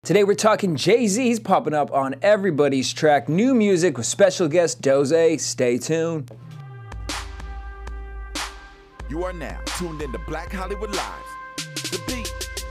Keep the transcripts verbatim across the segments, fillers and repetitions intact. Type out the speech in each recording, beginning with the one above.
Today we're talking Jay-Z. He's popping up on everybody's track. New music with special guest Doze. Stay tuned. You are now tuned into Black Hollywood Live. The beat.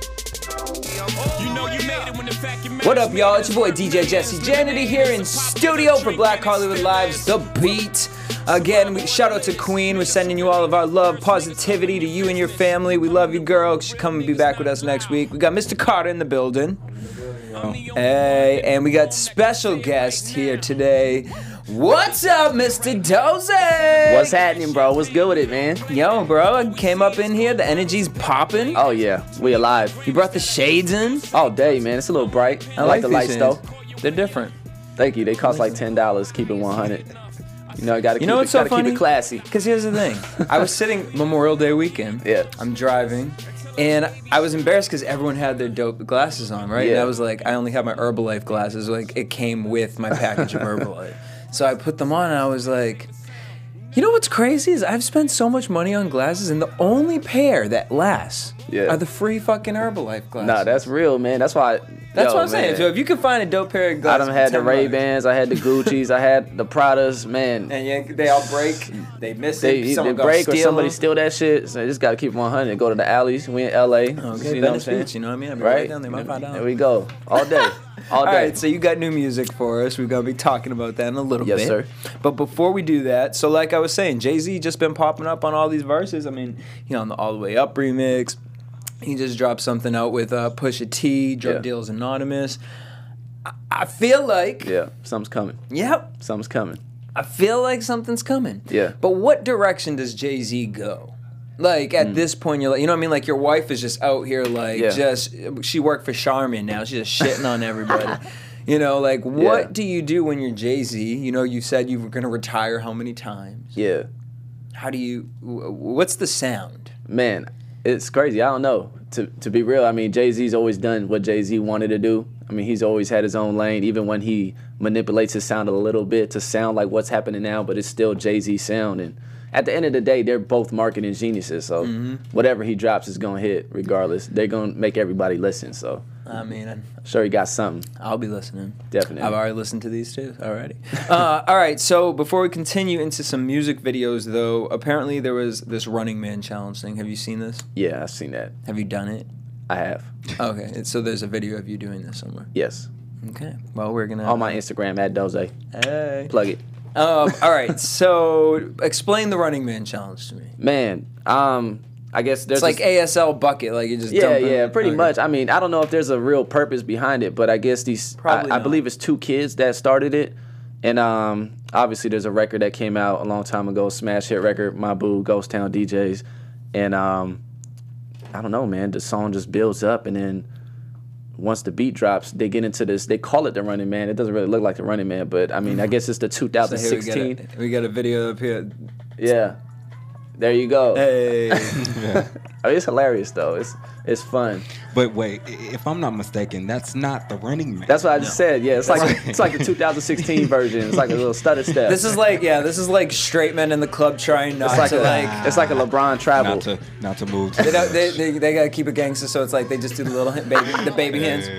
You know you made it when the fact you made What up, y'all? It's your boy D J Jesse Janity here in studio for Black Hollywood Live's The Beat. Again, we, shout out to Queen. We're sending you all of our love, positivity to you and your family. We love you, girl. She's coming to be back with us next week. We got Mister Carter in the building. Oh. Hey, and we got special guest here today. What's up, Mister Doze? What's happening, bro? What's good with it, man? Yo, bro, I came up in here. The energy's popping. Oh, yeah. We alive. You brought the shades in? All day, man. It's a little bright. I, I like, like the these lights, shades. though. They're different. Thank you. They cost like ten dollars. Keep it one hundred. You know, you gotta, you keep, know it, what's so gotta funny? keep it classy. Because here's the thing. I was sitting Memorial Day weekend. Yeah. I'm driving. And I was embarrassed because everyone had their dope glasses on, right? Yeah. And I was like, I only have my Herbalife glasses. Like, it came with my package of Herbalife. So I put them on and I was like, you know what's crazy is I've spent so much money on glasses and the only pair that lasts Yeah. are the free fucking Herbalife glasses. Nah, that's real, man. That's why. That's yo, what I'm saying. man. So if you can find a dope pair of I glasses, done had for the ten Ray bucks, Bans. I had the Gucci's. I had the Pradas. Man, and yeah, they all break, they miss they, it, they someone go break or steal somebody them. steal that shit. So you just gotta keep one hundred. Go to the alleys. We in L A. Okay, you know what I'm Venice saying? Beach, you know what I mean? I mean right Right. down there, might find out. There we go. All day. All All day. right, so you got new music for us. We're going to be talking about that in a little Yes, bit. sir. But before we do that, so like I was saying, Jay-Z just been popping up on all these verses. I mean, you know, on the All the Way Up remix. He just dropped something out with uh, Pusha T, Drug Yeah. Deals Anonymous. I, I feel like... Yeah, something's coming. Yep. Something's coming. I feel like something's coming. Yeah. But what direction does Jay-Z go? Like, at mm. this point, you're like, you know what I mean? Like, your wife is just out here, like, yeah. just, she worked for Charmin now. She's just shitting on everybody. You know, like, what yeah. do you do when you're Jay-Z? You know, you said you were going to retire how many times? Yeah. How do you, what's the sound? Man, it's crazy. I don't know. To to be real, I mean, Jay-Z's always done what Jay-Z wanted to do. I mean, he's always had his own lane, even when he manipulates his sound a little bit to sound like what's happening now, but it's still Jay-Z's sound. And at the end of the day, they're both marketing geniuses, so mm-hmm. whatever he drops is going to hit regardless. They're going to make everybody listen, so. I mean, I'm sure he got something. I'll be listening. Definitely. I've already listened to these too already. uh, all right, so before we continue into some music videos, though, apparently there was this Running Man challenge thing. Have you seen this? Yeah, I've seen that. Have you done it? I have. Okay, so there's a video of you doing this somewhere. Yes. Okay, well, we're going to... On my Instagram, at Doze. Hey. Plug it. Um, all right, so explain the Running Man challenge to me. Man, um... I guess there's it's like a, A S L bucket, like you just yeah, dump yeah, in. pretty okay. much. I mean, I don't know if there's a real purpose behind it, but I guess these, Probably I, I not. believe it's two kids that started it, and um, obviously there's a record that came out a long time ago, smash hit record, My Boo, Ghost Town D Js, and um, I don't know, man, the song just builds up, and then once the beat drops, they get into this. They call it the Running Man. It doesn't really look like the Running Man, but I mean, I guess it's the two thousand sixteen. So here we, got a, we got a video up here. Yeah. There you go. Hey. Yeah. I mean, it's hilarious though. It's it's fun. But wait, if I'm not mistaken, that's not the Running Man. That's what I just No. said. Yeah, it's like it's like the two thousand sixteen version. It's like a little stutter step. This is like, yeah, this is like straight men in the club trying not it's like to a, like. it's like a LeBron travel. Not to not to move. To They, don't, they, they, they gotta keep it gangster, so it's like they just do the little baby, the baby hands.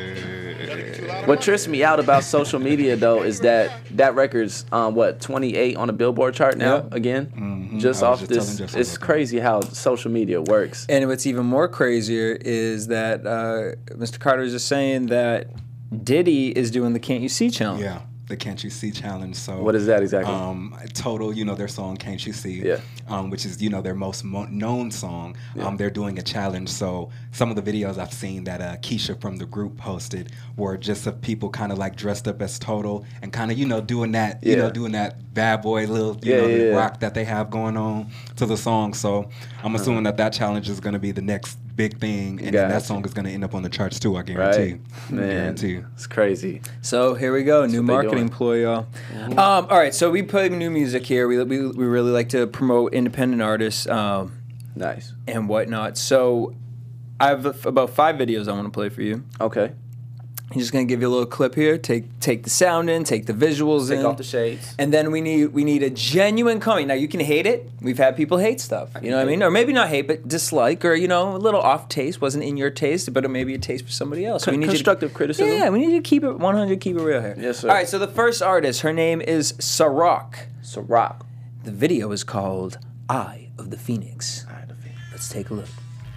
What trips me out about social media though is that that record's um, what twenty-eight on the Billboard chart now Yep. again. Mm-hmm. Just I was off just telling this, Jess it's about crazy how social media works. And what's even more crazier is that uh, Mister Carter is just saying that Diddy is doing the Can't You See challenge. Yeah, the Can't You See challenge. So What is that exactly? Um, Total, you know their song Can't You See, Yeah. um, which is you know their most mo- known song. Yeah. Um, they're doing a challenge. So some of the videos I've seen that uh, Keisha from the group posted were just of people kind of like dressed up as Total and kind of you know doing that you Yeah. know doing that bad boy little you Yeah, know yeah, the yeah. rock that they have going on to the song. So I'm assuming that that challenge is going to be the next big thing, and then that Gotcha. song is going to end up on the charts too. I guarantee. Right, I man, guarantee. it's crazy. So here we go, new what they marketing doing. ploy, y'all. Um, all right, so we play new music here. We, we we really like to promote independent artists um, Nice. and whatnot. So I have about five videos I want to play for you. Okay. I'm just gonna give you a little clip here. Take take the sound in, take the visuals Take in. off the shades. And then we need we need a genuine comment. Now you can hate it. We've had people hate stuff. You know what I mean? Or maybe not hate, but dislike, or you know, a little off taste. Wasn't in your taste, but it may be a taste for somebody else. So we need Constructive you to, criticism. Yeah, we need you to keep it one hundred, keep it real here. Yes, sir. All right. So the first artist, her name is Ciroc. Ciroc. The video is called "Eye of the Phoenix." Eye of the Phoenix. Let's take a look.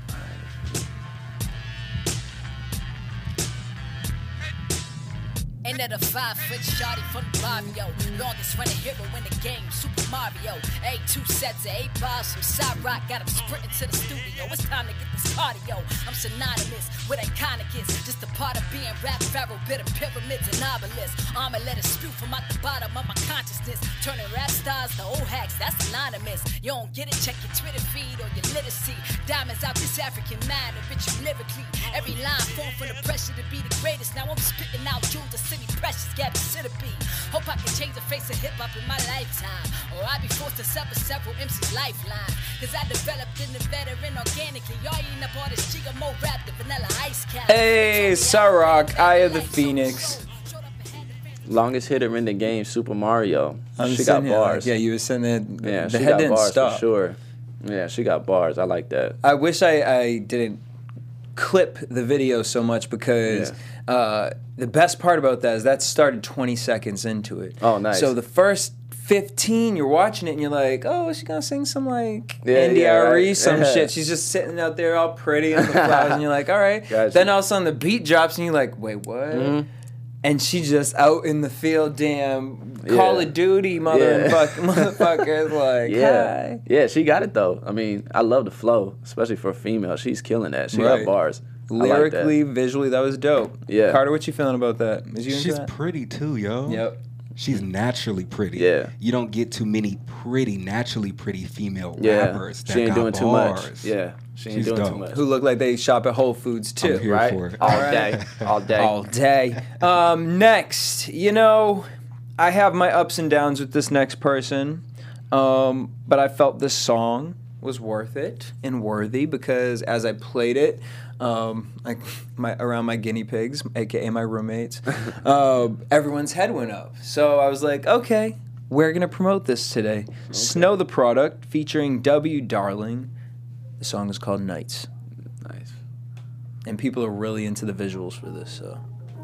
Ain't that a five-foot shawty from the barrio? Longest running hero in the game, Super Mario. A two sets of eight bars from Ciroc, got him sprinting to the studio. It's time to get this cardio. I'm synonymous with iconic is just a part of being rap pharaoh, bit of pyramids and obelisks. I'ma let it spew from out the bottom of my consciousness, turning rap stars to old hacks. That's anonymous. You don't get it? Check your Twitter feed or your literacy. Diamonds out this African mind, enrich you lyrically. Every line formed from the pressure to be the greatest. Now I'm spitting out jewels to city precious, Gabby City. Hope I can change the face of hip hop in my lifetime, or I'll be forced to sever several M C's lifelines. Cause I developed in the veteran organically. Y'all eating up all this Giga Mo rap, the vanilla ice cap. Hey, Ciroc, Eye of the Phoenix. Longest hitter in the game, Super Mario. I'm she got sitting here bars. Like, yeah, you were saying that. Yeah, the she head got didn't bars stop. for sure. Yeah, she got bars. I like that. I wish I, I didn't clip the video so much because Yeah. uh, the best part about that is that started twenty seconds into it. Oh, nice. So the first fifteen, you're watching it and you're like, oh, is she gonna sing some like Yeah, N D yeah, R E, right. some Yeah. shit? She's just sitting out there all pretty in the flowers, and you're like, all right. Gotcha. Then all of a sudden the beat drops and you're like, wait, what? Mhm. And she's just out in the field, damn Call Yeah. of Duty, mother Yeah. fuck, motherfuckers, like, Yeah, hi. yeah, she got it though. I mean, I love the flow, especially for a female. She's killing that. She Right. got bars. I like that. Lyrically, visually, that was dope. Yeah. Carter, what you feeling about that? Is you into She's that? pretty too, yo. Yep. She's naturally pretty. Yeah. You don't get too many pretty, naturally pretty female Yeah, rappers that she ain't got doing too bars. much. Yeah, she ain't She's doing too dope. much. Who look like they shop at Whole Foods too, I'm here right? for it. All All day, right. all day. All day. Um, next, you know, I have my ups and downs with this next person, um, but I felt this song was worth it and worthy because as I played it, um, like my around my guinea pigs, aka my roommates, uh, everyone's head went up. So I was like, okay, we're gonna promote this today. Snow the Product featuring W Darling. The song is called Nights, Nice. and people are really into the visuals for this. So.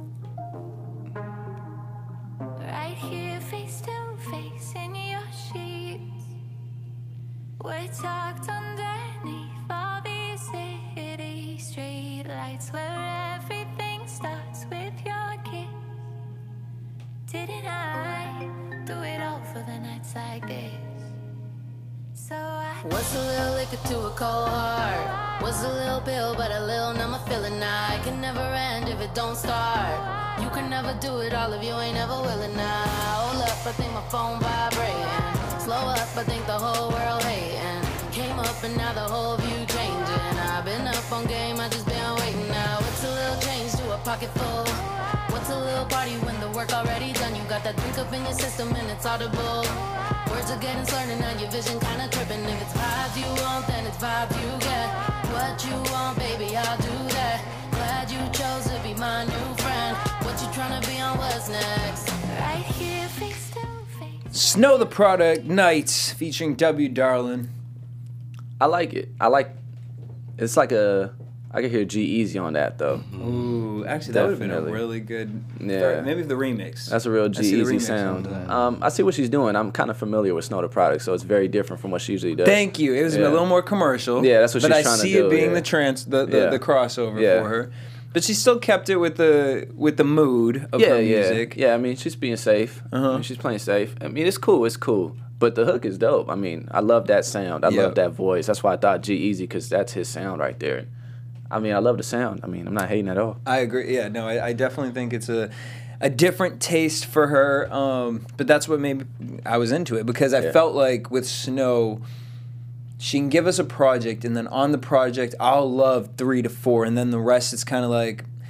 Right here, face to face in your sheets. We're tucked underneath all these city street lights where everything starts with your kiss. Didn't I do it all for the nights like this? So I What's a little liquor to a cold heart? What's a little pill but a little numb feeling? I can never end if it don't start. You can never do it all if you ain't ever willing now. Hold up, I think my phone vibrating. Slow up, I think the whole world hating. Came up and now the whole view changing. I've been up on game, I just been waiting now. What's a little change to a pocket full? What's a little party when the work already done? You got that drink up in your system and it's audible. Words are getting slurred and now your vision kinda tripping. If it's vibes you want, then it's vibes you get. What you want, baby, I'll do that. Glad you chose to be my new friend. What you tryna be on, what's next? right here, face to face. Snow the Product, Nights, featuring W Darling. I like it. I like. It's like a. I could hear G Easy on that though. Ooh, actually, that would have been a Definitely. really good. Yeah. Maybe the remix. That's a real I G see the Easy remix sound. onto that. Um, I see what she's doing. I'm kind of familiar with Snow the Product, so it's very different from what she usually does. Thank you. It was Yeah. a little more commercial. Yeah, that's what but she's I trying to see do, it being yeah. the trans, the the, Yeah. the crossover Yeah. for her. But she still kept it with the with the mood of Yeah, her yeah, music. yeah. I mean, she's being safe. I Uh-huh. mean, she's playing safe. I mean, it's cool. It's cool. But the hook is dope. I mean, I love that sound. I Yeah. love that voice. That's why I thought G Easy, because that's his sound right there. I mean, I love the sound. I mean, I'm not hating at all. I agree. Yeah, no, I, I definitely think it's a a different taste for her. Um, but that's what made me, I was into it because I Yeah. felt like with Snow, she can give us a project, and then on the project, I'll love three to four, and then the rest it's kind of like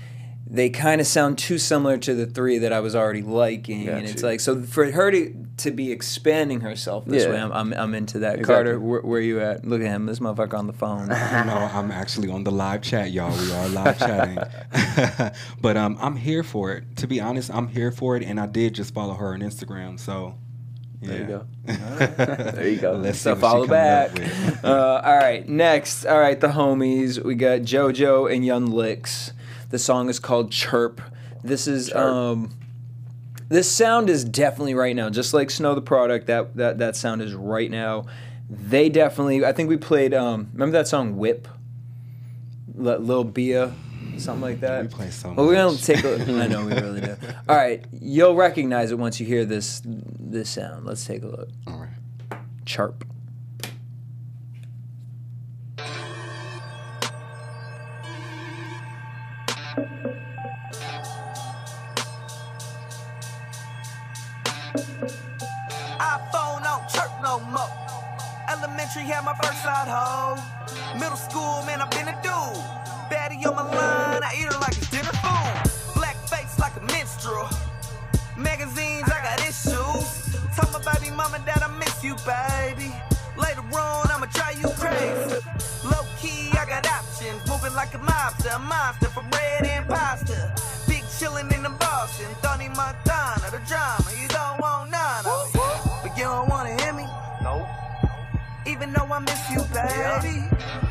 they kind of sound too similar to the three that I was already liking, Got and it's you. like so for her to to be expanding herself this Yeah. way, I'm, I'm I'm into that. Exactly. Carter, where, where you at? Look at him, this motherfucker on the phone. No, I'm actually on the live chat, y'all. We are live chatting. But um, I'm here for it. To be honest, I'm here for it, and I did just follow her on Instagram, so yeah. There you go. There you go. Let's see So what she follow coming up back. with. Uh, all right, next. All right, the homies. We got JoJo and Young Licks. The song is called Chirp. This is um, this sound is definitely right now, just like Snow the Product. That that that sound is right now. They definitely. I think we played. Um, remember that song Whip? L- Lil Bia, something like that. We play so Well, we're gonna much. take a. I know we really do. All right, you'll recognize it once you hear this this sound. Let's take a look. All right. Chirp. iPhone don't chirp no more. Elementary had my first side hoe. Middle school, man, I've been a dude. Baddie on my line, I eat her like it's dinner food. Black face like a minstrel. Magazines, I got issues. Tell my baby mama that I miss you, baby. Later on, I'ma drive you crazy. Low key, I got options. Moving like a mobster, a monster from bread and pasta. Big chillin' in the Boston. Tony Montana, the drama. You don't want none of it. But you don't wanna hear me? No. Even though I miss you, baby.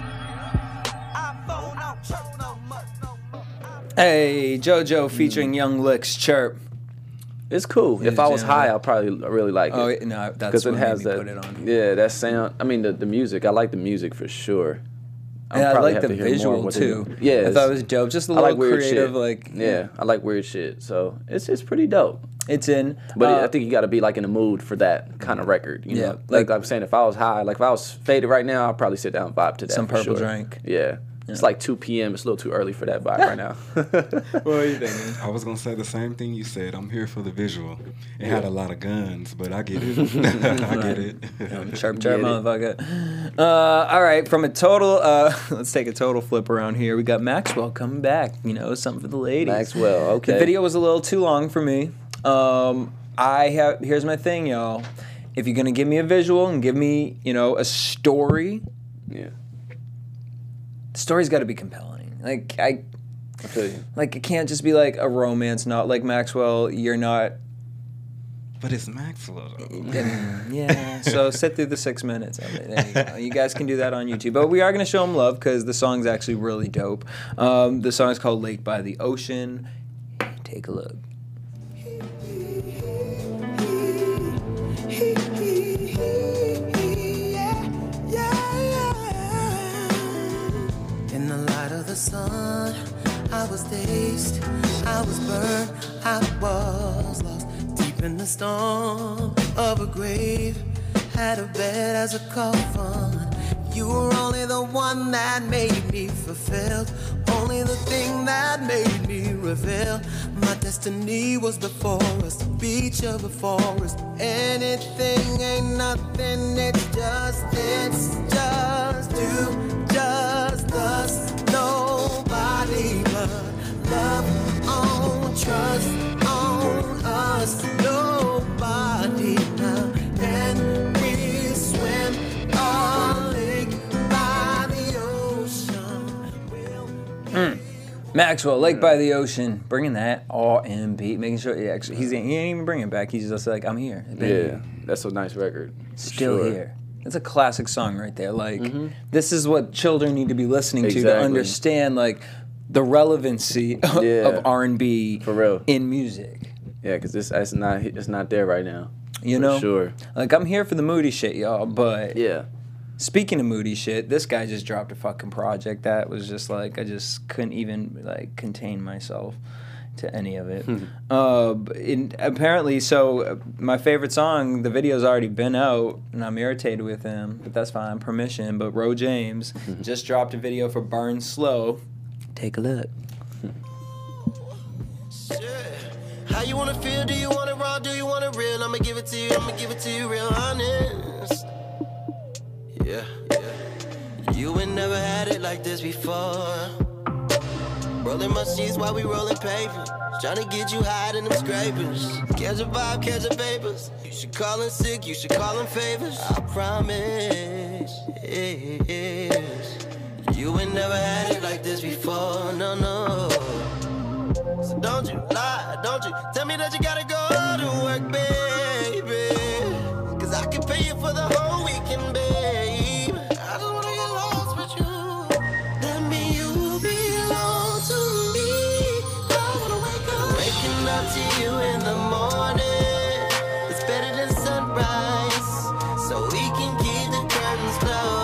iPhone don't chirp no more, no more. Hey, JoJo featuring Young Licks, Chirp. It's cool. If I was Yeah. high, I'd probably really like Oh it. no, that's Because what it has made me that. put it on. Yeah, that sound. I mean, the, the music. I like the music for sure. I'll Yeah, I probably like have the to hear more visual what they too. do. Yeah, I it's- thought it was dope. Just a I little like weird creative, shit. like Yeah, I like weird shit. So it's it's pretty dope. it's in. But uh, I think you got to be like in the mood for that kind of record. You Yeah, know? like, like- I'm saying, if I was high, like if I was faded right now, I'd probably sit down and vibe to that. Some for purple sure. drink. Yeah. It's like two p.m. It's a little too early for that vibe right now. what are you thinking? I was gonna say the same thing you said. I'm here for the visual. It had a lot of guns, but I get it. I get it. Chirp, chirp, Get it. motherfucker. Uh, all right, from a total, uh, let's take a total flip around here. We got Maxwell coming back. You know, something for the ladies. Maxwell, okay. The video was a little too long for me. Um, I have. Here's my thing, y'all. If you're gonna give me a visual and give me, you know, a story, Yeah. the story's got to be compelling. Like I, I feel you. like it can't just be like a romance. Not like Maxwell. You're not. But it's Maxwell. though. And, yeah, so sit through the six minutes of it. There you go. You guys can do that on YouTube. But we are going to show them love because the song's actually really dope. Um, the song is called Lake by the Ocean. Take a look. In the light of the sun, I was dazed, I was burned, I was lost deep in the storm of a grave. Had a bed as a coffin. You were only the one that made me fulfilled, only the thing that made me reveal. My destiny was before us, the beach of a forest. Anything ain't nothing, it's just, it's just you, just us. Nobody but love on, trust on us. Nobody now, and we swim a lake by the ocean. We'll Maxwell, Lake by the Ocean, bringing that R and B, making sure he actually he's, he ain't even bringing it back. He's just like, I'm here. Yeah, that's a nice record. for Still sure. here. It's a classic song right there. Like, this is what children need to be listening to to Exactly. understand, like, the relevancy of, Yeah. of R and B For real. in music. Yeah, because it's, it's not it's not there right now. You For know? sure. Like, I'm here for the moody shit, y'all, but Yeah. speaking of moody shit, this guy just dropped a fucking project that was just like, I just couldn't even, like, contain myself to any of it. uh, b- in, apparently, so uh, my favorite song, the video's already been out, and I'm irritated with him, but that's fine, permission. But Ro James just dropped a video for Burn Slow. Take a look. How you wanna feel? Do you want it raw? Do you want it real? I'ma give it to you, I'ma give it to you real honest. Yeah, yeah. You ain't never had it like this before. Rolling my sheets while we rolling paper. Tryna get you high in them scrapers. Catch a vibe, catch a papers. You should call in sick, you should call in favors. I promise. You ain't never had it like this before, no, no. So don't you lie, don't you tell me that you gotta go to work, baby. Cause I can pay you for the whole weekend, babe. I just wanna get lost with you. That mean you belong to me. I wanna wake up. Waking up to you in the morning. It's better than sunrise. So we can keep the curtains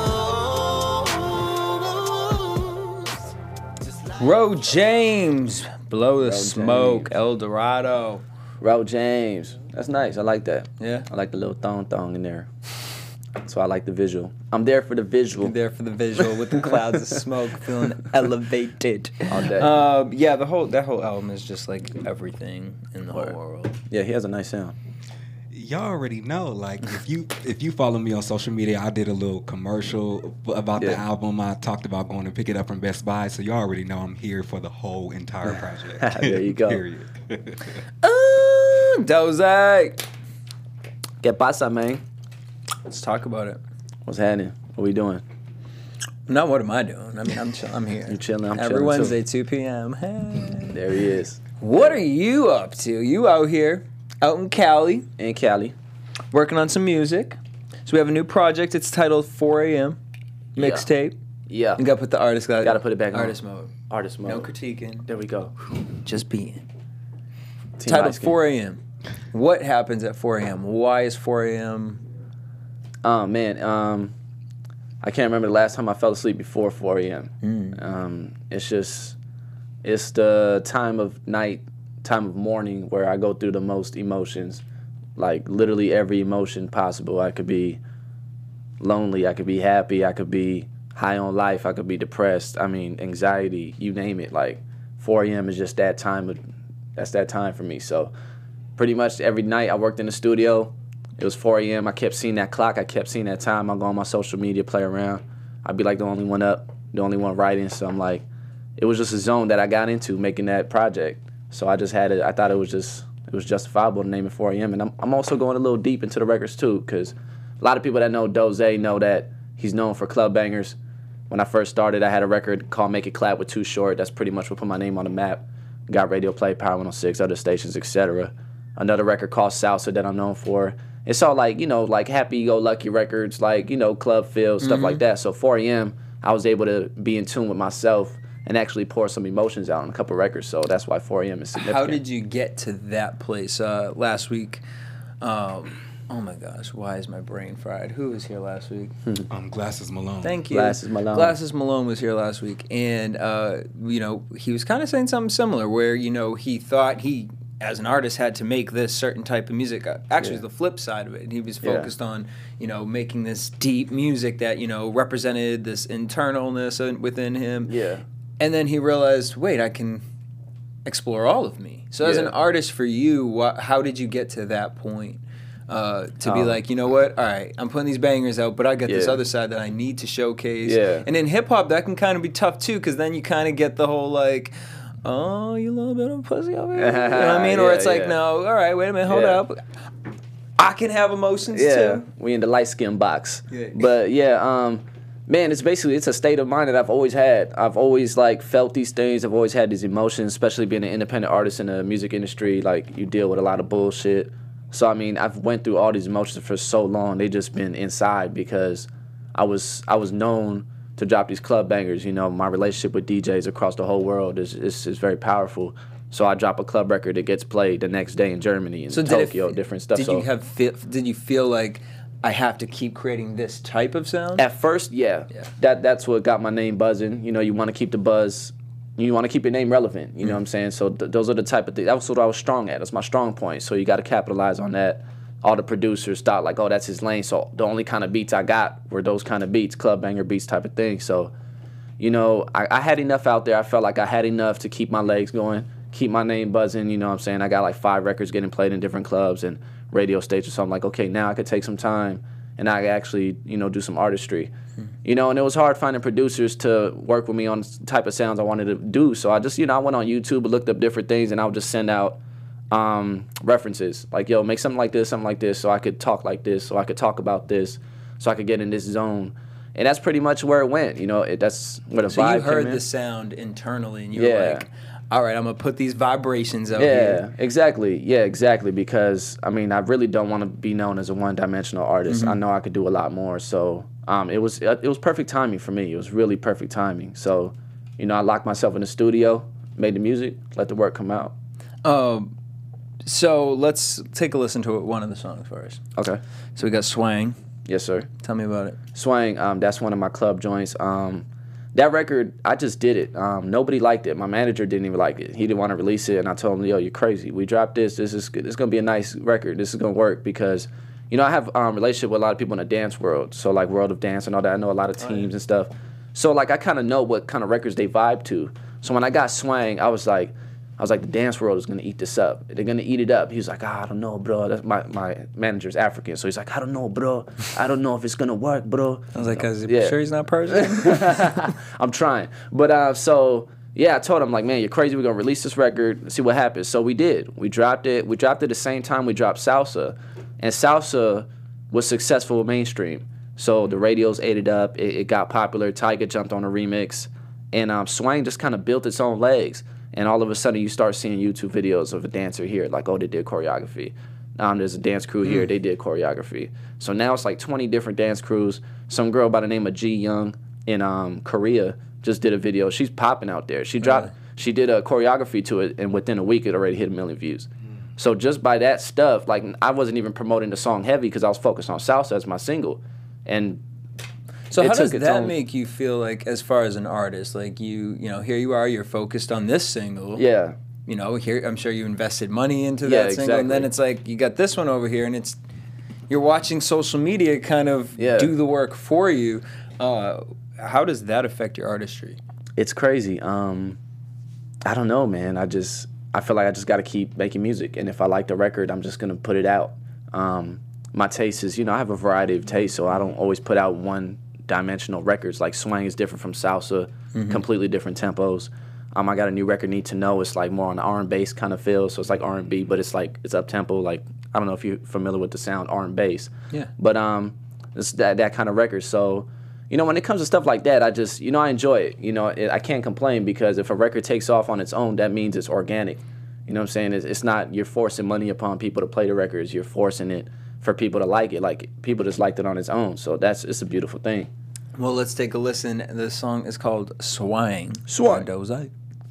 closed. Ro James, Blow the Ro Smoke, James. El Dorado. Ro James. That's nice. I like that. Yeah. I like the little thong thong in there. So I like the visual. I'm there for the visual. You're there for the visual with the clouds of smoke, feeling elevated. All day. Um, yeah, the whole that whole album is just like everything in the whole world. Yeah, he has a nice sound. Y'all already know, like if you if you follow me on social media, I did a little commercial about the Yeah. album. I talked about going to pick it up from Best Buy, so y'all already know I'm here for the whole entire project. There you go. Period. Uh, Doze. Get pasa, man. Let's talk about it. What's happening? What we doing? Not what am I doing? I mean, I'm chill, I'm here. You chilling? I'm Every chilling, Wednesday, too. two p.m. Hey. There he is. What are you up to? You out here, out in Cali, In Cali. working on some music. So we have a new project. It's titled four a.m. Yeah. mixtape. Yeah. You gotta put the artist. Gotta, Gotta put it back on. Artist mode. Artist mode. No critiquing. There we go. Just being. Team Titled Ice Cream. four a.m. What happens at four a.m.? Why is four a.m.? Oh man, um, I can't remember the last time I fell asleep before four a.m. Mm. Um, it's just, it's the time of night, time of morning where I go through the most emotions, like literally every emotion possible. I could be lonely, I could be happy, I could be high on life, I could be depressed. I mean, anxiety, you name it. Like four a.m. is just that time of, that's that time for me. So pretty much every night I worked in the studio. It was four a.m. I kept seeing that clock. I kept seeing that time. I go on my social media, play around. I'd be like the only one up, the only one writing. So I'm like, it was just a zone that I got into making that project. So I just had it. I thought it was just it was justifiable to name it four a.m. And I'm I'm also going a little deep into the records too, because a lot of people that know Doze know that he's known for club bangers. When I first started, I had a record called Make It Clap with Too Short. That's pretty much what put my name on the map. Got radio play, Power one oh six, other stations, et cetera. Another record called Salsa that I'm known for. It's all like, you know, like happy-go-lucky records, like, you know, club feel, stuff Mm-hmm. like that. So four a.m., I was able to be in tune with myself and actually pour some emotions out on a couple records. So that's why four a.m. is significant. How did you get to that place? Uh, last week, um, oh my gosh, why is my brain fried? Who was here last week? Um, Glasses Malone. Thank you. Glasses Malone. Glasses Malone was here last week, and uh, you know, he was kind of saying something similar, where you know he thought he, as an artist, had to make this certain type of music. Uh, Actually, Yeah. it's the flip side of it. He was Yeah. focused on, you know, making this deep music that you know represented this internalness in- within him. Yeah. And then he realized, wait, I can explore all of me. So as Yeah. an artist, for you, wha- how did you get to that point? Uh, to be Um, like, you know what? All right, I'm putting these bangers out, but I got this Yeah. other side that I need to showcase. Yeah. And in hip hop, that can kind of be tough too, because then you kind of get the whole like, oh, you little bit of a pussy over here. You know what I mean? Or Yeah, it's like, yeah. no, all right, wait a minute, hold Yeah. up. I can have emotions Yeah, too. we in the light skin box. Yeah. But yeah, um, man, it's basically it's a state of mind that I've always had. I've always like felt these things. I've always had these emotions, especially being an independent artist in the music industry. Like you deal with a lot of bullshit. So I mean, I've went through all these emotions for so long. They just been inside because I was I was known to drop these club bangers. You know, my relationship with D Js across the whole world is is, is very powerful. So I drop a club record that gets played the next day in Germany and So did it Tokyo, f- different stuff. Did so you have fe- did you feel like I have to keep creating this type of sound? at first, yeah, Yeah. that that's what got my name buzzing. You know, you want to keep the buzz, you want to keep your name relevant. You know what I'm saying? So th- those are the type of things. That was what I was strong at. That's my strong point. So you got to capitalize on that. All the producers thought like, oh, that's his lane. So the only kind of beats I got were those kind of beats, club banger beats type of thing. So, you know, I, I had enough out there. I felt like I had enough to keep my legs going, keep my name buzzing. You know what I'm saying? I got like five records getting played in different clubs and radio stations. So I'm like, okay, now I could take some time and I could actually, you know, do some artistry. You know, and it was hard finding producers to work with me on the type of sounds I wanted to do. So I just, you know, I went on YouTube and looked up different things, and I would just send out um, references. Like, yo, make something like this, something like this, so I could talk like this, so I could talk about this, so I could get in this zone. And that's pretty much where it went. You know, it, that's where the so vibe you heard came in. the sound internally, and you Yeah. were like, all right, I'm going to put these vibrations out Yeah, here. exactly. Yeah, exactly. Because, I mean, I really don't want to be known as a one-dimensional artist. Mm-hmm. I know I could do a lot more. So um, it was it was perfect timing for me. It was really perfect timing. So, you know, I locked myself in the studio, made the music, let the work come out. Um, so let's take a listen to one of the songs first. Okay. So we got Swang. Yes, sir. Tell me about it. Swang, um, that's one of my club joints. Um, that record, I just did it. Um, nobody liked it. My manager didn't even like it. He didn't want to release it, and I told him, yo, you're crazy. We dropped this. This is it's going to be a nice record. This is going to work because, you know, I have a um, relationship with a lot of people in the dance world, so like World of Dance and all that. I know a lot of teams oh, yeah. and stuff. So, like, I kind of know what kind of records they vibe to. So when I got Swang, I was like, I was like, the dance world is going to eat this up. They're going to eat it up. He was like, ah, I don't know, bro. That's my, my manager's African. So he's like, I don't know, bro. I don't know if it's going to work, bro. I was like, cause yeah. sure he's not Persian? I'm trying. But uh, so, yeah, I told him, like, man, you're crazy. We're going to release this record, see what happens. So we did. We dropped it. We dropped it the same time we dropped Salsa. And Salsa was successful mainstream. So the radios ate it up. It, it got popular. Tyga jumped on a remix. And um, Swang just kind of built its own legs. And all of a sudden, you start seeing YouTube videos of a dancer here, like, oh, they did choreography. Um, there's a dance crew here, they did choreography. So now it's like twenty different dance crews. Some girl by the name of Ji Young in um, Korea just did a video. She's popping out there. She dropped, really? She did a choreography to it, and within a week, it already hit a million views. Mm. So just by that stuff, like, I wasn't even promoting the song heavy because I was focused on Salsa as my single. And So how does that own... make you feel, like, as far as an artist? Like, you, you know, here you are, you're focused on this single. Yeah. You know, here I'm sure you invested money into yeah, that single, exactly. and then it's like you got this one over here, and it's you're watching social media kind of yeah. do the work for you. Uh, how does that affect your artistry? It's crazy. Um, I don't know, man. I just I feel like I just got to keep making music, and if I like the record, I'm just gonna put it out. Um, my taste is, you know, I have a variety of tastes, so I don't always put out one dimensional records. Like Swang is different from Salsa, mm-hmm. completely different tempos. Um, I got a new record, Need to Know. It's like more on the R and bass kind of feel, so it's like R and B, but it's like it's up tempo. Like, I don't know if you're familiar with the sound R and bass. Yeah. But um, it's that that kind of record. So, you know, when it comes to stuff like that, I just, you know, I enjoy it. You know, it, I can't complain because if a record takes off on its own, that means it's organic. You know what I'm saying? It's, it's not you're forcing money upon people to play the records. You're forcing it for people to like it. Like, people just liked it on its own. So that's it's a beautiful thing. Well, let's take a listen. The song is called Swang. Swang. Dozai.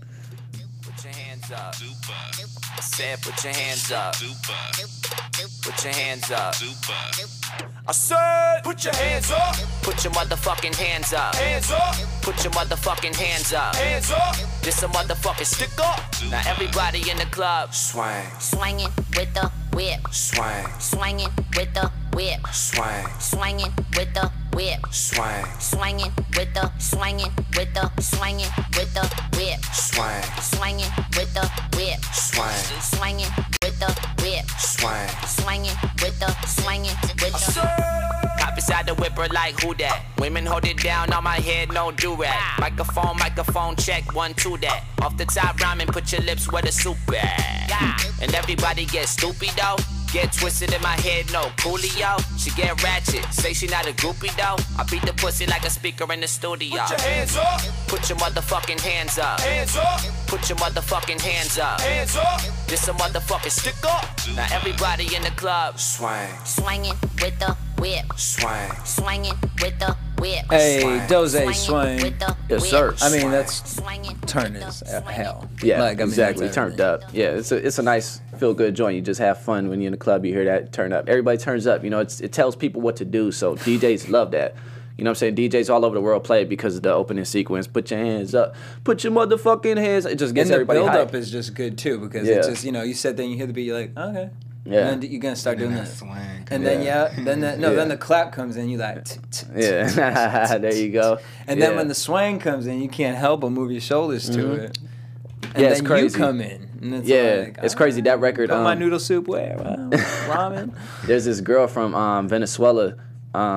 Put your hands up. Super. I said put your hands up. Super. Put your hands up. Super. I said put your hands up. Put your motherfucking hands up. Hands up. Put your motherfucking hands up. Hands up. This a motherfucking stick up. Now everybody in the club. Swang. Swinging with the whip. Swang. Swinging with the whip. Swang. Swinging with the whip. Swang. Swinging with the swinging with the swinging with the whip. Swang. Swinging with the whip. Swang. Swinging with the whip. Swang. Swinging with the swinging with the. Hop inside the whipper like who that? Women hold it down on my head, no do-rag. Microphone, microphone, check, one, two, that. Off the top rhyming, put your lips where the soup at. And everybody get stupid though. Get twisted in my head, no coolio. She get ratchet, say she not a groupie though. I beat the pussy like a speaker in the studio. Put your hands up. Put your motherfucking hands up. Hands up. Put your motherfucking hands up. Hands up. This a motherfucking stick up. Now everybody in the club. Swang. Swinging with the whip. Swang. Swinging with the whip. Hey, Doze Swang. With the Yes, whip. sir. I mean, that's Swinging turn with is the at hell. Yeah, Like, I mean, exactly. that's Turned everything. up. Yeah, it's a it's a nice feel good joint. You just have fun when you're in the club. You hear that turn up. Everybody turns up. You know, it's, it tells people what to do. So D Js love that. You know what I'm saying? D Js all over the world play it because of the opening sequence. Put your hands up. Put your motherfucking hands. It just gets And the everybody build hyped. up is just good too because Yeah. it's just, you know, you sit there and you hear the beat, you're like, okay. Yeah. And then you're gonna start And doing then that. that swing And comes then in. yeah, then the, no, Yeah. then the clap comes in. You like, t- t- t- Yeah, there you go. and Yeah. then when the swang comes in, you can't help but move your shoulders to Mhm. it. And Yeah, it's then crazy. you come in. And it's Yeah, like, it's crazy. That record, Put my um, noodle soup where? Well, ramen. There's this girl from um, Venezuela. Um,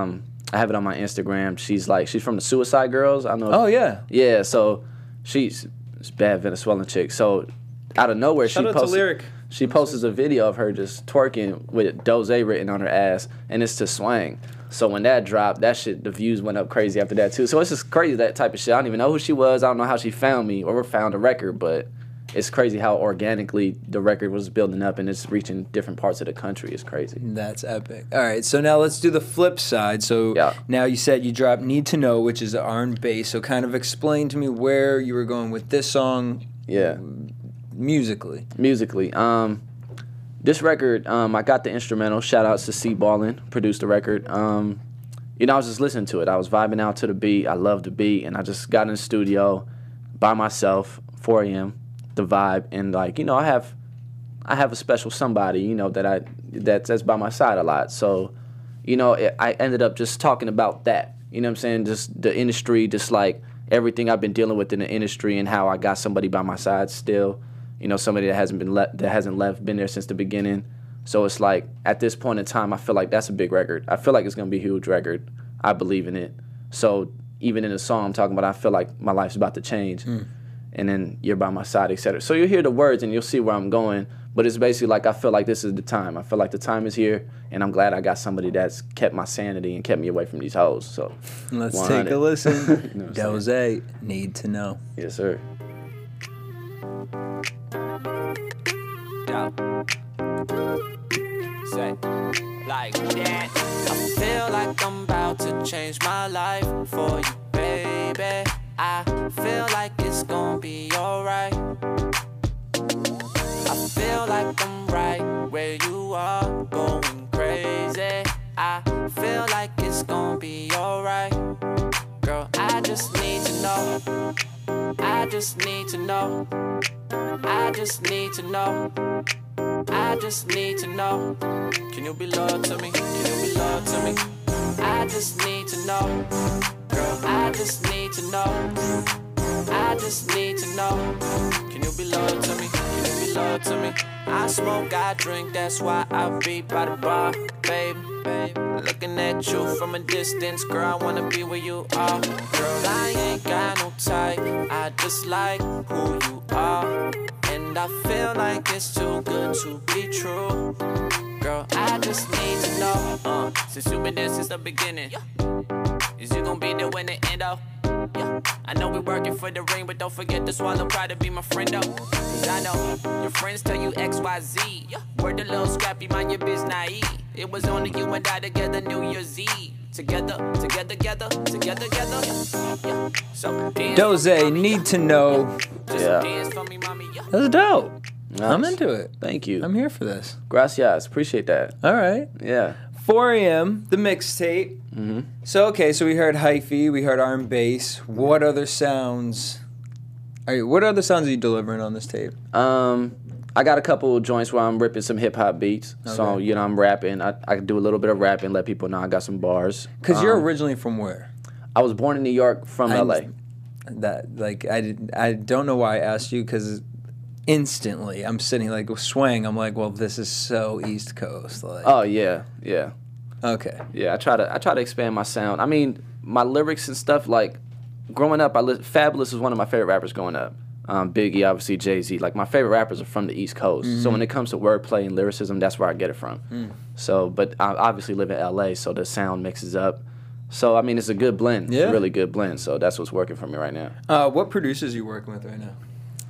I have it on my Instagram. She's like, she's from the Suicide Girls. I don't know. Oh, yeah. Yeah, so she's it's bad Venezuelan chick. So out of nowhere, Shout she out to posted, Lyric. she posted a video of her just twerking with Doze written on her ass, and it's to Swang. So when that dropped, that shit, the views went up crazy after that too. So it's just crazy, that type of shit. I don't even know who she was. I don't know how she found me or found a record, but it's crazy how organically the record was building up and it's reaching different parts of the country. It's crazy. That's epic. All right, so now let's do the flip side. So Yeah. now you said you dropped Need to Know, which is the R and B. So kind of explain to me where you were going with this song Yeah. musically. Musically. Um, this record, um, I got the instrumental. Shout outs to C Ballin, produced the record. Um, you know, I was just listening to it. I was vibing out to the beat. I loved the beat, and I just got in the studio by myself, four a m, the vibe, and like, you know, I have, I have a special somebody, you know, that I that's that's by my side a lot. So, you know, it, I ended up just talking about that. You know what I'm saying? Just the industry, just like everything I've been dealing with in the industry, and how I got somebody by my side still. You know, somebody that hasn't been left, that hasn't left, been there since the beginning. So it's like, at this point in time, I feel like that's a big record. I feel like it's gonna be a huge record. I believe in it. So even in the song I'm talking about, I feel like my life's about to change. Mm. And then you're by my side, et cetera. So you'll hear the words and you'll see where I'm going. But it's basically like, I feel like this is the time. I feel like the time is here, and I'm glad I got somebody that's kept my sanity and kept me away from these hoes. So let's one hundred. take a listen. You know Doze, Need to Know. Yes, sir. Say, like that. I feel like I'm about to change my life for you, baby. I feel like it's gonna be alright. I feel like I'm right where you are, going crazy. I feel like it's gonna be alright. Girl, I just need to know. I just need to know. I just need to know. I just need to know. Can you be loyal to me? Can you be loyal to me? I just need to know. Girl, I just need to know. I just need to know. Can you be loyal to me? Can you be loyal to me? I smoke, I drink, that's why I be by the bar, babe. babe. Looking at you from a distance, girl, I wanna be where you are. Girl, I ain't got no type, I just like who you are. And I feel like it's too good to be true. Girl, I just need to know. Uh, since you've been there since the beginning, is you gonna be there when it end up? Yeah. I know we working for the ring, but don't forget to swallow pride to be my friend though. Cause I know your friends tell you X Y Z. Yeah. Word a little scrappy, mind your biz naive. It was only you and I together, New Year's Eve. Together, together, together, together, together. Yeah. Yeah. So Doze, Need to Know. Yeah. That's dope. Nice. I'm into it. Thank you. I'm here for this. Gracias. Appreciate that. All right. Yeah. four a m, the mixtape. Mm-hmm. So, okay, so we heard hyphy, we heard R and bass. What other sounds are you, what other sounds are you delivering on this tape? Um, I got a couple joints where I'm ripping some hip hop beats. Okay. So, you know, I'm rapping. I, I do a little bit of rapping, let people know I got some bars. Because um, you're originally from where? I was born in New York, from I, L A. That, like, I, did, I don't know why I asked you, because instantly I'm sitting, like, swang. I'm like, well, this is so East Coast. Like, Oh, yeah, yeah. Okay. Yeah, I try to I try to expand my sound. I mean, my lyrics and stuff, like, growing up, I li- Fabulous was one of my favorite rappers growing up. Um, Biggie, obviously, Jay-Z. Like, my favorite rappers are from the East Coast. Mm-hmm. So when it comes to wordplay and lyricism, that's where I get it from. Mm. So, but I obviously live in L A, so the sound mixes up. So, I mean, it's a good blend. Yeah. It's a really good blend. So that's what's working for me right now. Uh, what producers are you working with right now?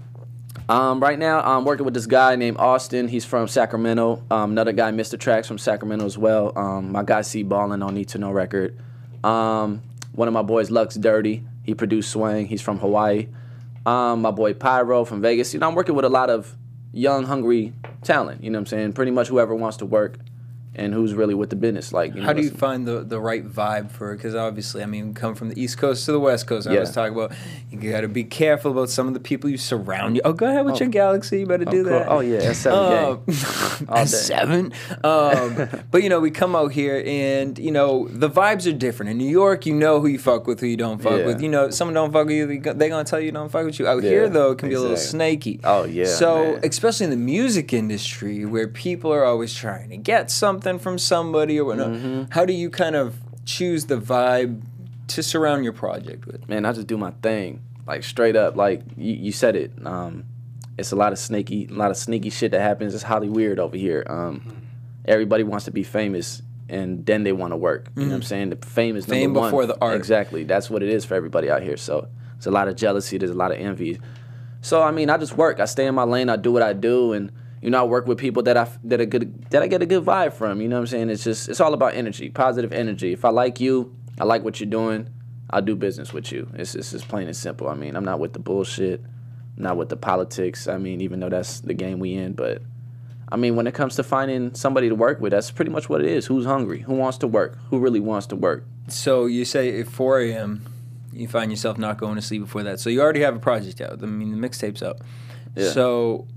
Um, right now, I'm working with this guy named Austin. He's from Sacramento. Um, another guy, Mister Tracks, from Sacramento as well. Um, my guy, C Ballin, on Need to Know record. Um, one of my boys, Lux Dirty. He produced Swang. He's from Hawaii. Um, my boy, Pyro, from Vegas. You know, I'm working with a lot of young, hungry talent. You know what I'm saying? Pretty much whoever wants to work and who's really with the business. Like, you know, how do you listen. find the, the right vibe for it? Because obviously, I mean, come from the East Coast to the West Coast. I Yeah. was talking about you got to be careful about some of the people you surround you. Oh, go ahead with Oh. your Galaxy. You better Oh, do cool. that. Oh, yeah, S seven Um, gang. All S day. seven. Um, but, you know, we come out here and, you know, the vibes are different. In New York, you know who you fuck with, who you don't fuck Yeah. with. You know, someone don't fuck with you, they're going to tell you don't fuck with you. Out Yeah, here, though, it can be a little exactly. snaky. Oh, yeah, So, man. especially in the music industry where people are always trying to get something from somebody or whatnot. Mm-hmm. How do you kind of choose the vibe to surround your project with? Man, I just do my thing, like straight up. Like you, you said it. Um, it's a lot of sneaky, a lot of sneaky shit that happens. It's highly weird over here. Um, mm-hmm. Everybody wants to be famous, and then they want to work. You mm-hmm. know what I'm saying? The fame is number fame one. before the art. Exactly. That's what it is for everybody out here. So there's a lot of jealousy. There's a lot of envy. So I mean, I just work. I stay in my lane. I do what I do, and you know, I work with people that I that are good, that I get a good vibe from. You know what I'm saying? It's just it's all about energy, positive energy. If I like you, I like what you're doing, I'll do business with you. It's it's just plain and simple. I mean, I'm not with the bullshit, I'm not with the politics. I mean, even though that's the game we in, but I mean, when it comes to finding somebody to work with, that's pretty much what it is. Who's hungry? Who wants to work? Who really wants to work? So you say at four a.m. you find yourself not going to sleep before that. So you already have a project out. I mean, the mixtape's out. Yeah. So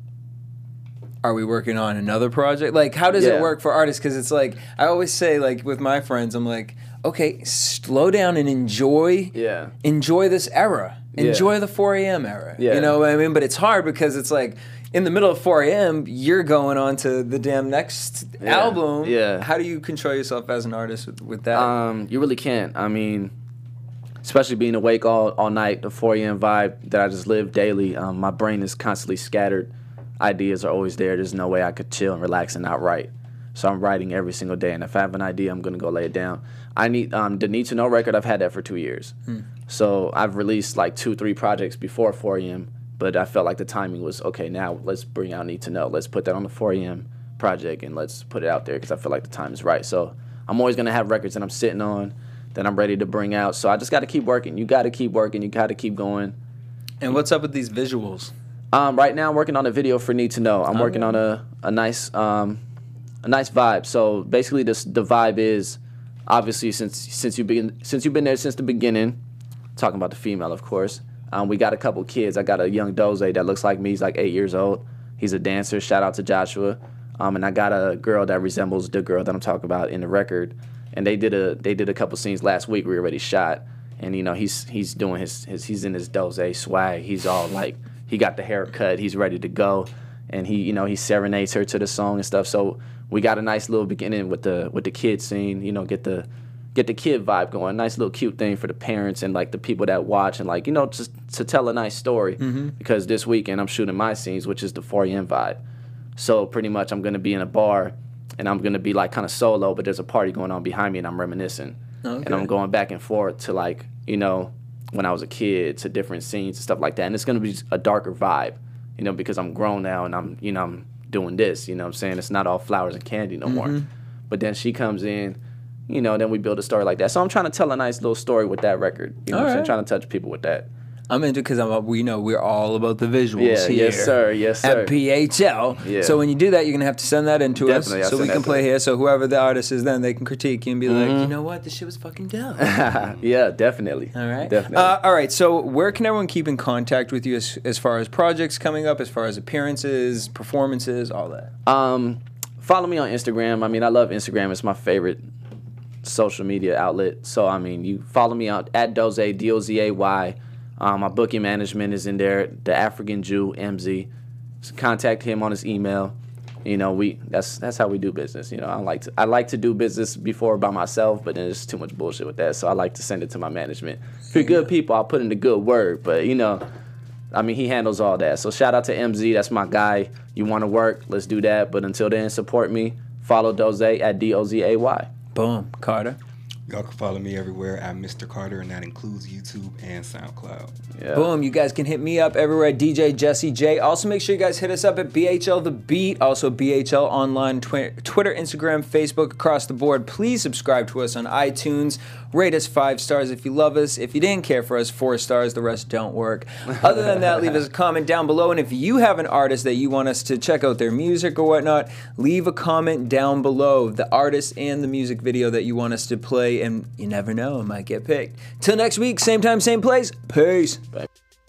are we working on another project? Like, how does Yeah. it work for artists? Because it's like, I always say, like, with my friends, I'm like, okay, slow down and enjoy Yeah. enjoy this era. Yeah. Enjoy the four a.m. era. Yeah. You know what I mean? But it's hard because it's like, in the middle of four a.m., you're going on to the damn next Yeah. album. Yeah. How do you control yourself as an artist with, with that? Um, you really can't. I mean, especially being awake all, all night, the four a.m. vibe that I just live daily, um, my brain is constantly scattered. Ideas are always there. There's no way I could chill and relax and not write. So I'm writing every single day, and if I have an idea, I'm going to go lay it down. I need um, the Need to Know record, I've had that for two years. Hmm. So I've released like two, three projects before four a.m., but I felt like the timing was, okay, now let's bring out Need to Know. Let's put that on the four a.m. project, and let's put it out there because I feel like the time is right. So I'm always going to have records that I'm sitting on that I'm ready to bring out. So I just got to keep working. You got to keep working. You got to keep going. And what's up with these visuals? Um, right now I'm working on a video for Need to Know. I'm Oh, working yeah. on a, a nice um, a nice vibe. So basically this the vibe is obviously since since you begin since you've been there since the beginning, talking about the female of course. Um, we got a couple kids. I got a young Doze that looks like me. He's like eight years old. He's a dancer. Shout out to Joshua. Um, and I got a girl that resembles the girl that I'm talking about in the record. And they did a they did a couple scenes last week we already shot. And you know he's he's doing his, his he's in his Doze swag. He's all like he got the haircut. He's ready to go. And he you know he serenades her to the song and stuff. So we got a nice little beginning with the with the kid scene. You know get the get the kid vibe going. Nice little cute thing for the parents and like the people that watch and like you know just to tell a nice story. Mm-hmm. Because this weekend I'm shooting my scenes, which is the four a.m. vibe. So pretty much I'm gonna be in a bar and I'm gonna be like kind of solo, but there's a party going on behind me and I'm reminiscing. Okay. And I'm going back and forth to like you know when I was a kid to different scenes and stuff like that. And it's gonna be a darker vibe, you know, because I'm grown now and I'm you know I'm doing this. You know what I'm saying? It's not all flowers and candy no mm-hmm. more. But then she comes in. You know, then we build a story like that. So I'm trying to tell a nice little story with that record. You know, what I'm saying? Trying to touch people with that. I'm into because I'm we know we're all about the visuals Yeah, here. yes sir, yes sir. At P H L. Yeah. So when you do that, you're gonna have to send that in to Definitely, us I'll so send we that can to play them. here. So whoever the artist is, then they can critique you and be Mm-hmm. like, you know what, this shit was fucking dope. Yeah, definitely. All right. Definitely. Uh, all right. So where can everyone keep in contact with you as, as far as projects coming up, as far as appearances, performances, all that? Um, follow me on Instagram. I mean, I love Instagram. It's my favorite social media outlet. So I mean, you follow me out at Doze, D O Z A Y. Um, my booking management is in there. The African Jew, M Z. So contact him on his email. You know, we that's that's how we do business. You know, I like to I like to do business before by myself, but then there's too much bullshit with that. So I like to send it to my management. If you're good people, I'll put in the good word. But you know, I mean, he handles all that. So shout out to M Z. That's my guy. You want to work? Let's do that. But until then, support me. Follow Doze at D O Z A Y. Boom, Carter. Y'all can follow me everywhere at Mister Carter, and that includes YouTube and SoundCloud. Yeah. Boom, you guys can hit me up everywhere at D J Jesse J. Also, make sure you guys hit us up at B H L The Beat. Also, B H L Online, twi- Twitter, Instagram, Facebook, across the board. Please subscribe to us on iTunes. Rate us five stars if you love us. If you didn't care for us, four stars. The rest don't work. Other than that, leave us a comment down below. And if you have an artist that you want us to check out their music or whatnot, leave a comment down below. The artist and the music video that you want us to play. And you never know, it might get picked. Till next week, same time, same place. Peace. Bye.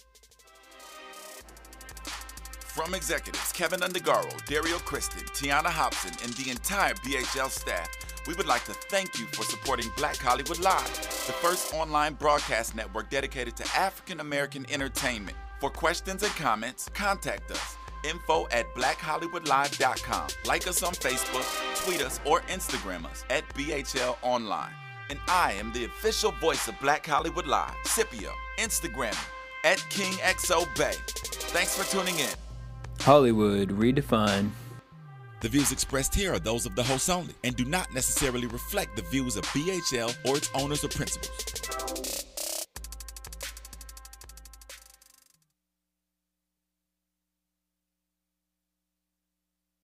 From executives Kevin Undergaro, Dario Kristen, Tiana Hobson, and the entire B H L staff, we would like to thank you for supporting Black Hollywood Live, the first online broadcast network dedicated to African American entertainment. For questions and comments, contact us. Info at black hollywood live dot com. Like us on Facebook, tweet us, or Instagram us at B H L Online. And I am the official voice of Black Hollywood Live, Scipio. Instagram me at KingXOBay. Thanks for tuning in. Hollywood redefined. The views expressed here are those of the hosts only and do not necessarily reflect the views of B H L or its owners or principals.